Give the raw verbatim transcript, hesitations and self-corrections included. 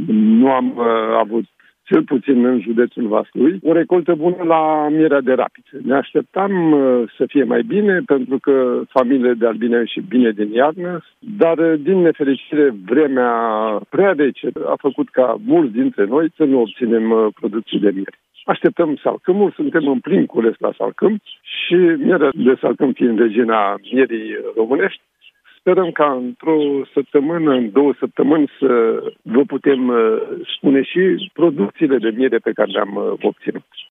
nu am uh, avut, cel puțin în județul Vaslui, o recoltă bună la mierea de rapiță. Ne așteptam uh, să fie mai bine, pentru că familiile de albine au ieșit bine din iarnă, dar uh, din nefericire vremea prea rece a făcut ca mulți dintre noi să nu obținem uh, producții de miere. Așteptăm salcâmul, suntem în plin cules la salcâm și mierea de salcâm fiind regina mierii românești, sperăm ca într-o săptămână, în două săptămâni să vă putem spune și producțiile de miere pe care le-am obținut.